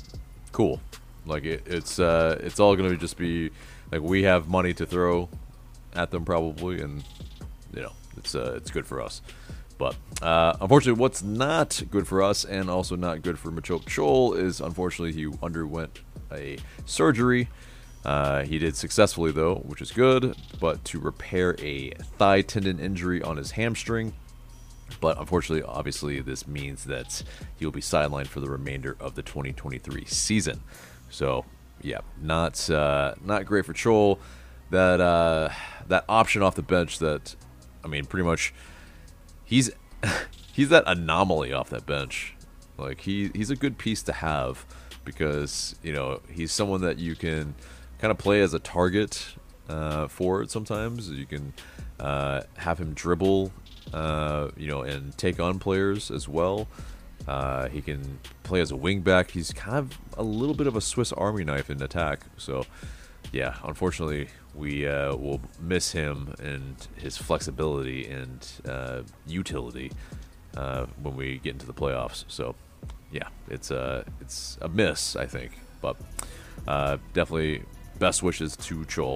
cool. Like, it, it's uh, it's all going to just be, like, we have money to throw at them probably, and, you know, it's uh, it's good for us. But uh, unfortunately, what's not good for us and also not good for Machop Chol is, unfortunately, he underwent a surgery. Uh, he did successfully, though, which is good, but to repair a thigh tendon injury on his hamstring. But unfortunately, obviously, this means that he'll be sidelined for the remainder of the twenty twenty-three season. So, yeah, not uh, not great for Chol. That uh, that option off the bench that, I mean, pretty much... He's he's that anomaly off that bench. Like, he, he's a good piece to have because, you know, he's someone that you can kind of play as a target uh, forward sometimes. You can uh, have him dribble, uh, you know, and take on players as well. Uh, he can play as a wing back. He's kind of a little bit of a Swiss Army knife in attack. So, yeah, unfortunately, we uh, will miss him and his flexibility and uh, utility uh, when we get into the playoffs. So, yeah, it's a it's a miss, I think. But uh, definitely best wishes to Chol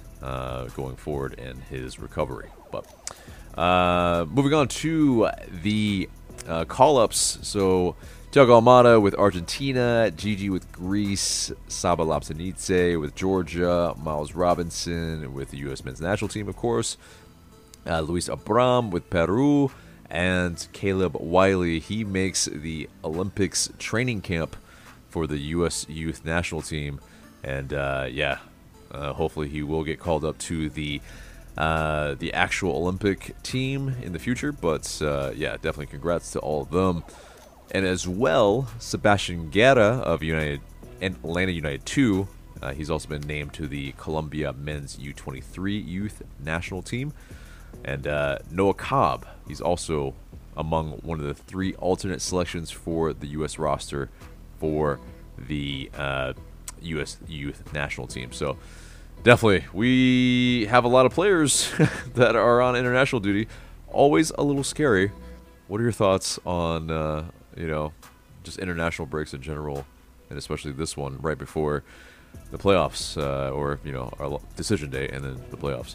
uh, going forward and his recovery. But uh, moving on to the uh, call-ups. So, Thiago Almada with Argentina, Gigi with Greece, Saba Lapsenice with Georgia, Miles Robinson with the U S men's national team, of course, uh, Luis Abram with Peru, and Caleb Wiley. He makes the Olympics training camp for the U S youth national team, and uh, yeah, uh, hopefully he will get called up to the uh, the actual Olympic team in the future. But uh, yeah, definitely congrats to all of them. And as well, Sebastian Guerra of United Atlanta United two, uh, he's also been named to the Colombia men's U twenty-three youth national team. And uh, Noah Cobb, he's also among one of the three alternate selections for the U S roster for the uh, U S youth national team. So definitely, we have a lot of players that are on international duty. Always a little scary. What are your thoughts on... Uh, you know, just international breaks in general, and especially this one right before the playoffs, uh, or, you know, our decision day and then the playoffs?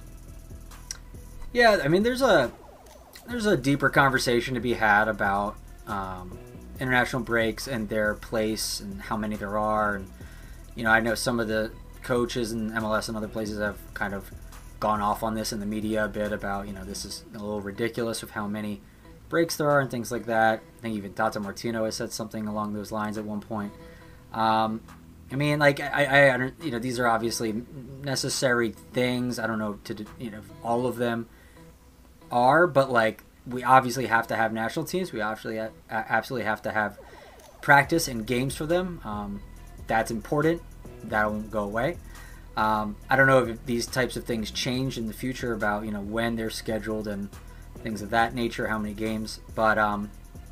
Yeah, I mean, there's a there's a deeper conversation to be had about um, international breaks and their place and how many there are. And, you know, I know some of the coaches in M L S and other places have kind of gone off on this in the media a bit about, you know, this is a little ridiculous with how many breaks there are and things like that. I think even Tata Martino has said something along those lines at one point. Um, I mean, like, I, I, I, you know, these are obviously necessary things. I don't know to, you know, if all of them are, but like, we obviously have to have national teams. We obviously ha- absolutely have to have practice and games for them. Um, that's important. That won't go away. Um, I don't know if these types of things change in the future about, you know, when they're scheduled and things of that nature, how many games. But um,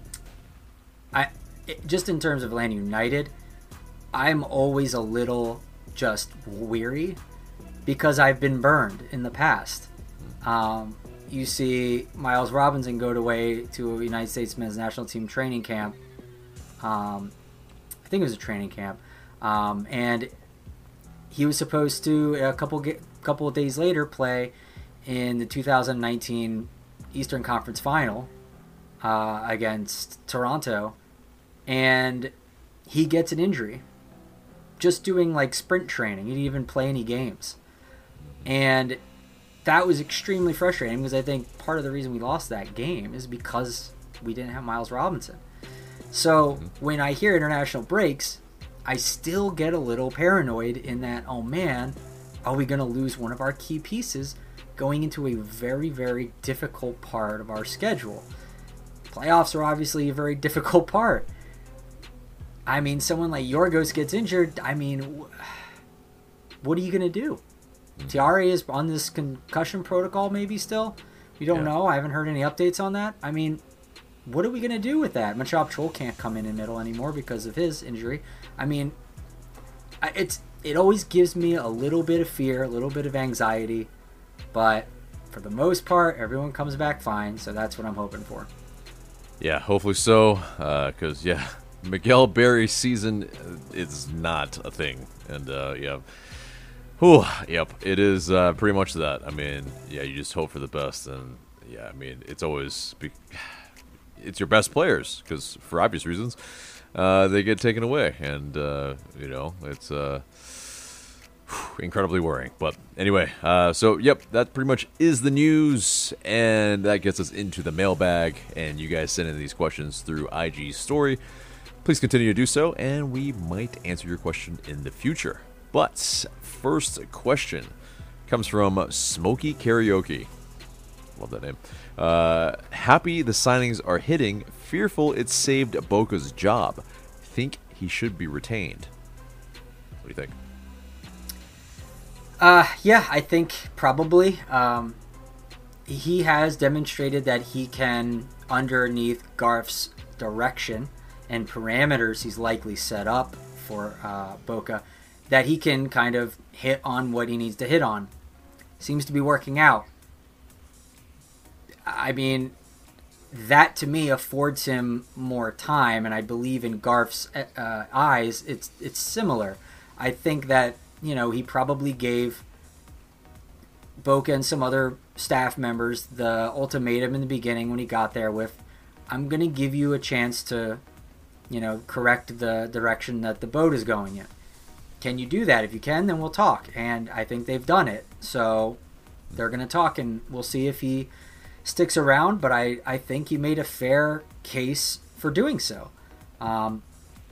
I it, just in terms of Atlanta United, I'm always a little just weary because I've been burned in the past. Um, you see Miles Robinson go away to a United States men's national team training camp. Um, I think it was a training camp. Um, and he was supposed to, a couple couple of days later, play in the two thousand nineteen Eastern Conference Final uh, against Toronto. And he gets an injury just doing like sprint training. He didn't even play any games. And that was extremely frustrating because I think part of the reason we lost that game is because we didn't have Miles Robinson. So when I hear international breaks, I still get a little paranoid in that, oh man, are we going to lose one of our key pieces going into a very, very difficult part of our schedule? Playoffs are obviously a very difficult part. I mean, someone like Yorgos gets injured. I mean, what are you going to do? Tiare is on this concussion protocol maybe still. We don't yeah. know. I haven't heard any updates on that. I mean, what are we going to do with that? Machop Chol can't come in in middle anymore because of his injury. I mean, it's it always gives me a little bit of fear, a little bit of anxiety. But for the most part, everyone comes back fine. So that's what I'm hoping for. Yeah, hopefully so. Because, uh, yeah, Miguel Berry's season is not a thing. And, uh, yeah. Whew, yep, it is uh, pretty much that. I mean, yeah, you just hope for the best, and yeah, I mean, it's always be- it's your best players because for obvious reasons, uh, they get taken away, and uh, you know, it's uh, whew, incredibly worrying. But anyway, uh, so yep, that pretty much is the news, and that gets us into the mailbag. And you guys send in these questions through I G story. Please continue to do so, and we might answer your question in the future. But first question comes from Smoky Karaoke. Love that name. Uh, happy the signings are hitting. Fearful it saved Boca's job. Think he should be retained. What do you think? Uh, yeah, I think probably. Um, he has demonstrated that he can, underneath Garth's direction and parameters he's likely set up for uh, Boca, that he can kind of hit on what he needs to hit on. Seems to be working out. I mean, that to me affords him more time, and I believe in Garth's uh, eyes, it's it's similar. I think that, you know, he probably gave Boca and some other staff members the ultimatum in the beginning when he got there with, I'm going to give you a chance to, you know, correct the direction that the boat is going in. Can you do that? If you can, then we'll talk. And I think they've done it. So they're going to talk, and we'll see if he sticks around. But I, I think he made a fair case for doing so. Um,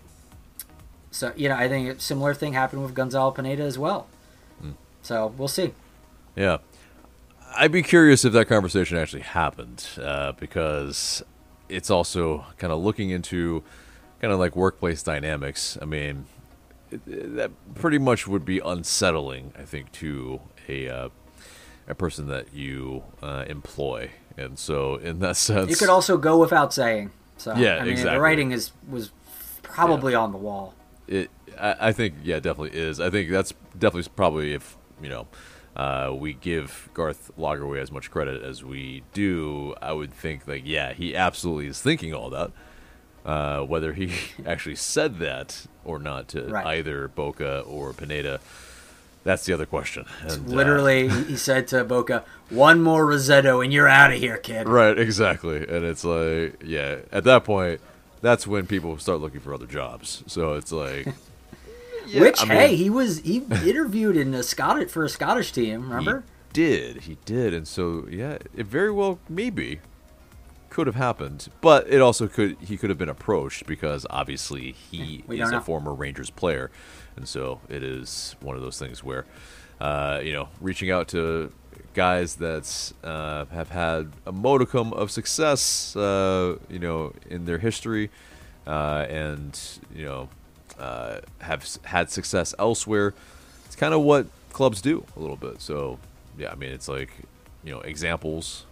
so, you know, I think a similar thing happened with Gonzalo Pineda as well. Mm. So we'll see. Yeah. I'd be curious if that conversation actually happened, uh, because it's also kind of looking into kind of like workplace dynamics. I mean, that pretty much would be unsettling, I think, to a uh, a person that you uh, employ, and so in that sense, you could also go without saying. So yeah, I mean, exactly. The writing is was probably yeah. on the wall. It, I, I think, yeah, definitely is. I think that's definitely probably if you know uh, we give Garth Lagerwey as much credit as we do. I would think like, yeah, he absolutely is thinking all that. Uh, whether he actually said that or not to right. either Boca or Pineda, that's the other question. And, literally, uh, he said to Boca, one more Rosetto and you're out of here, kid. Right, exactly. And it's like, yeah, at that point, that's when people start looking for other jobs. So it's like... yeah, Which, I mean, hey, he was he interviewed in a Scottish for a Scottish team, remember? He did, he did. And so, yeah, it very well maybe could have happened, but it also could he could have been approached because obviously he we is a former Rangers player, and so it is one of those things where uh, you know, reaching out to guys that uh, have had a modicum of success, uh, you know, in their history, uh, and you know, uh, have had success elsewhere. It's kind of what clubs do a little bit. So yeah, I mean, it's like, you know, examples.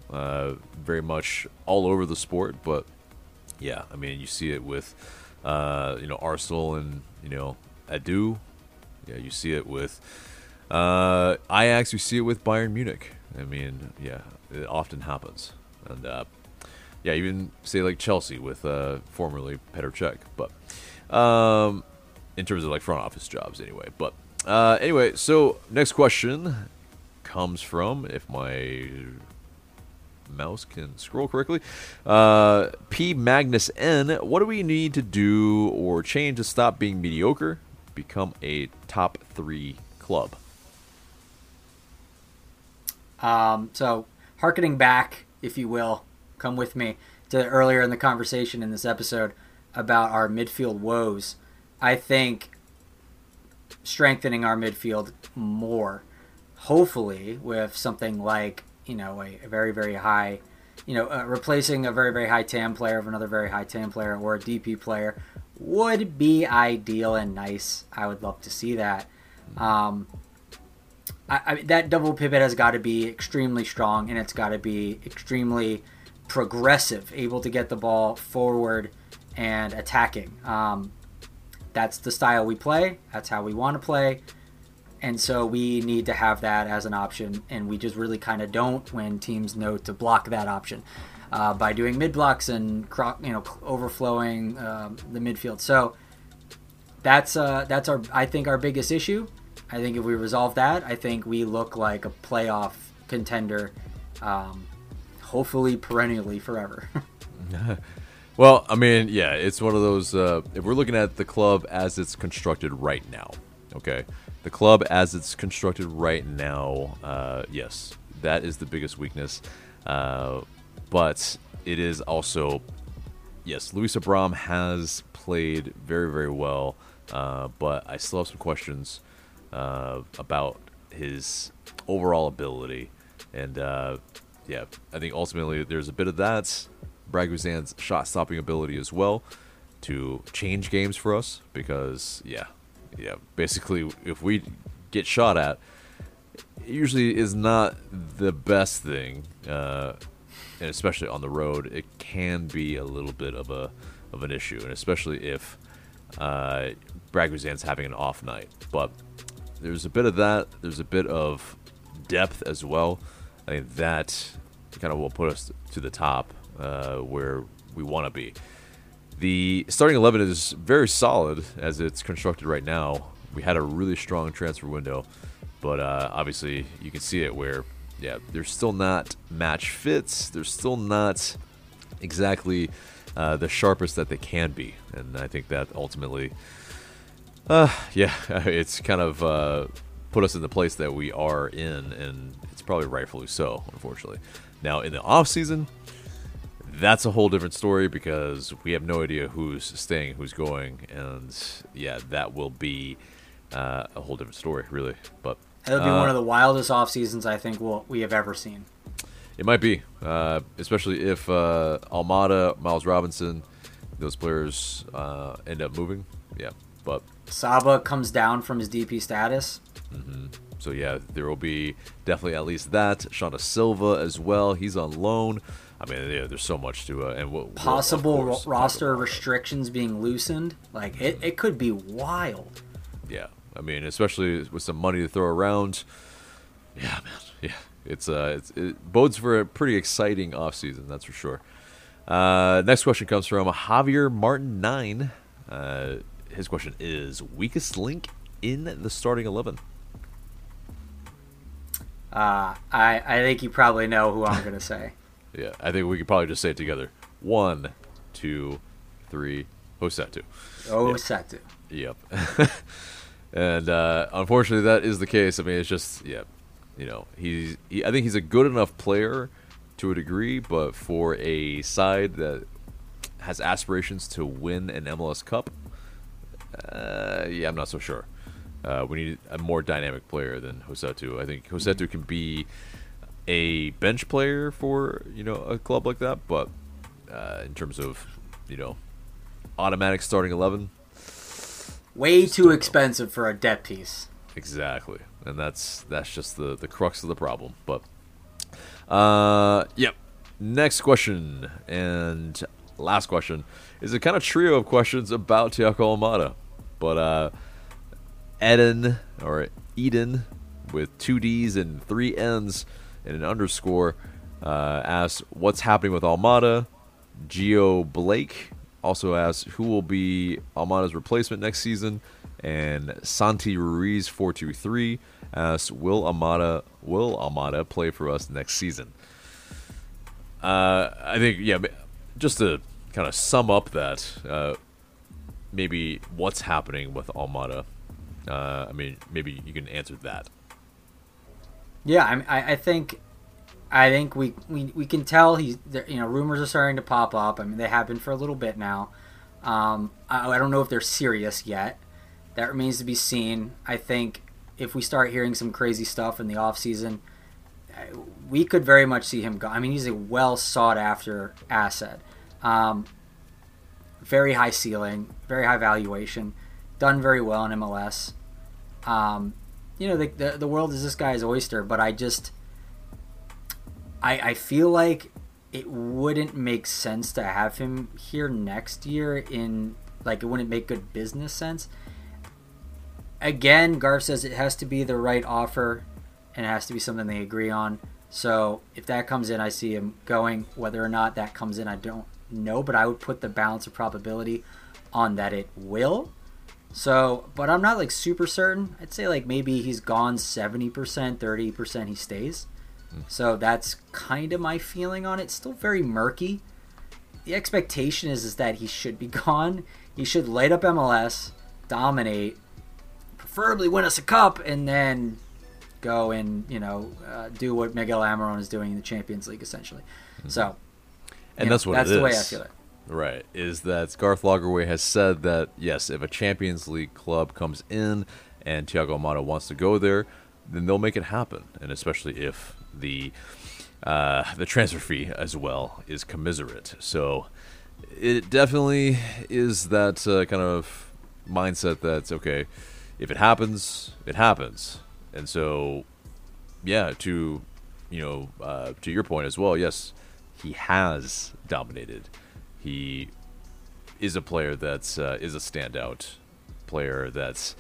uh, very much all over the sport. But yeah, I mean, you see it with uh, you know Arsenal and you know Adu. Yeah, you see it with uh, Ajax. You see it with Bayern Munich. I mean, yeah, it often happens, and uh, yeah, even say like Chelsea with uh, formerly Petr Cech, but um, in terms of like front office jobs, anyway. But uh, anyway, so next question comes from, if my mouse can scroll correctly, uh, P Magnus N. What do we need to do or change to stop being mediocre, become a top three club? Um, so, harkening back, if you will, come with me to earlier in the conversation in this episode about our midfield woes. I think strengthening our midfield more, hopefully with something like, you know, a, a very, very high, you know, uh, replacing a very, very high T A M player of another very high T A M player or a D P player would be ideal and nice. I would love to see that. Um, I, I, that double pivot has got to be extremely strong, and it's got to be extremely progressive, able to get the ball forward and attacking. Um, that's the style we play. That's how we want to play. And so we need to have that as an option, and we just really kind of don't when teams know to block that option uh, by doing mid blocks and cro- you know overflowing um, the midfield. So that's uh, that's our I think our biggest issue. I think if we resolve that, I think we look like a playoff contender, um, hopefully perennially forever. Well, I mean, yeah, it's one of those. Uh, if we're looking at the club as it's constructed right now, okay, the club as it's constructed right now, uh, yes, that is the biggest weakness. Uh, but it is also, yes, Luis Abram has played very, very well, uh, but I still have some questions uh, about his overall ability. And, uh, yeah, I think ultimately there's a bit of that. Braguzan's shot-stopping ability as well to change games for us because, yeah, yeah, basically if we get shot at, it usually is not the best thing, uh, and especially on the road, it can be a little bit of a of an issue, and especially if uh, Braguzan's having an off night. But there's a bit of that. There's a bit of depth as well. I think that kind of will put us to the top uh, where we want to be. The starting eleven is very solid as it's constructed right now. We had a really strong transfer window, but uh, obviously you can see it where, yeah, they're still not match fits. They're still not exactly uh, the sharpest that they can be, and I think that ultimately, uh, yeah, it's kind of uh, put us in the place that we are in, and it's probably rightfully so, unfortunately. Now, in the off season, that's a whole different story because we have no idea who's staying, who's going, and yeah, that will be uh, a whole different story, really. But it'll be uh, one of the wildest off seasons I think we'll, we have ever seen. It might be, uh, especially if uh, Almada, Miles Robinson, those players uh, end up moving. Yeah, but Saba comes down from his D P status. Mm-hmm. So yeah, there will be definitely at least that. Shonda Silva as well. He's on loan. I mean, yeah, there's so much to uh, and we'll, possible we'll, ro- roster restrictions being loosened. Like it, it could be wild. Yeah, I mean, especially with some money to throw around. Yeah, man. Yeah, it's uh, it's, it bodes for a pretty exciting offseason, that's for sure. Uh, next question comes from Javier Martin nine. Uh, his question is: weakest link in the starting eleven. Uh, I I think you probably know who I'm gonna say. Yeah, I think we could probably just say it together. One, two, three. Rossetto. Rossetto. Yep. yep. And uh, unfortunately, that is the case. I mean, it's just, yeah, you know, he's. He, I think he's a good enough player to a degree, but for a side that has aspirations to win an M L S Cup, uh, yeah, I'm not so sure. Uh, we need a more dynamic player than Rossetto. I think Rossetto can be a bench player for, you know, a club like that, but uh, in terms of, you know, automatic starting eleven, way too expensive for a depth piece. Exactly, and that's that's just the the crux of the problem. But Uh, yep. Next question and last question is a kind of trio of questions about Thiago Almada. But uh, Eden, or Eden, with two D's and three N's and an underscore, uh, asks, what's happening with Almada? Geo Blake also asks, who will be Almada's replacement next season? And Santi Ruiz four two three asks, will Almada, will Almada play for us next season? Uh, I think, yeah, just to kind of sum up that, uh, maybe what's happening with Almada. Uh, I mean, maybe you can answer that. Yeah, I, mean, I, I think, I think we, we, we can tell he's, you know, rumors are starting to pop up. I mean, they have been for a little bit now. Um, I, I don't know if they're serious yet. That remains to be seen. I think if we start hearing some crazy stuff in the off season, we could very much see him go. I mean, he's a well sought after asset. Um, very high ceiling, very high valuation, done very well in M L S. Um, you know, the, the the world is this guy's oyster, but I just, I I feel like it wouldn't make sense to have him here next year. In like, it wouldn't make good business sense. Again, Garth says it has to be the right offer, and it has to be something they agree on. So if that comes in, I see him going. Whether or not that comes in, I don't know, but I would put the balance of probability on that it will. So, but I'm not like super certain. I'd say like maybe he's gone seventy percent, thirty percent he stays. Mm. So that's kind of my feeling on it. Still very murky. The expectation is, is that he should be gone. He should light up M L S, dominate, preferably win us a cup, and then go and, you know, uh, do what Miguel Almiron is doing in the Champions League, essentially. Mm-hmm. So, and that's know, what that's it is. the way I feel it. Right, is that Garth Lagerwey has said that, yes, if a Champions League club comes in and Thiago Almada wants to go there, then they'll make it happen, and especially if the uh, the transfer fee as well is commiserate. So it definitely is that uh, kind of mindset that's, okay, if it happens, it happens. And so, yeah, to, you know, uh, to your point as well, yes, he has dominated. He is a player that's uh, is a standout player that's,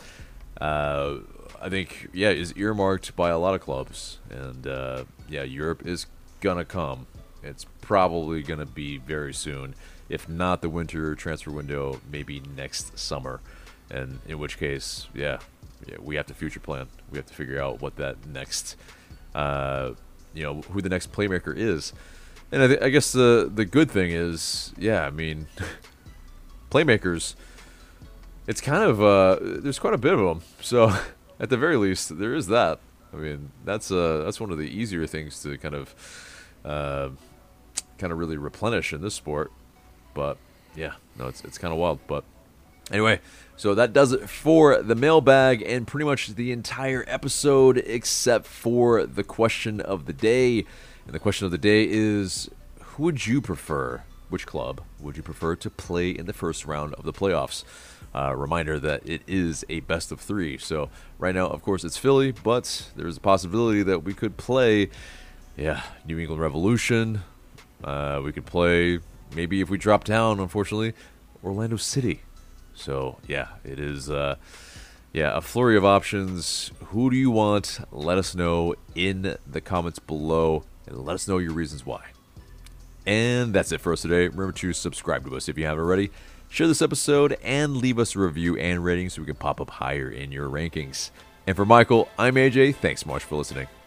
uh, I think, yeah, is earmarked by a lot of clubs. And, uh, yeah, Europe is going to come. It's probably going to be very soon. If not the winter transfer window, maybe next summer. And in which case, yeah, yeah we have to future plan. We have to figure out what that next, uh, you know, who the next playmaker is. And I, th- I guess the the good thing is, yeah, I mean, playmakers, it's kind of, uh, there's quite a bit of them. So at the very least, there is that. I mean, that's uh, that's one of the easier things to kind of, uh, kind of really replenish in this sport. But yeah, no, it's it's kind of wild. But anyway, so that does it for the mailbag and pretty much the entire episode, except for the question of the day. And the question of the day is, who would you prefer, which club would you prefer to play in the first round of the playoffs? Uh, reminder that it is a best of three. So right now, of course, it's Philly, but there's a possibility that we could play, yeah, New England Revolution. Uh, we could play, maybe if we drop down, unfortunately, Orlando City. So, yeah, it is, uh, yeah, a flurry of options. Who do you want? Let us know in the comments below. And let us know your reasons why. And that's it for us today. Remember to subscribe to us if you haven't already. Share this episode and leave us a review and rating so we can pop up higher in your rankings. And for Michael, I'm A J. Thanks so much for listening.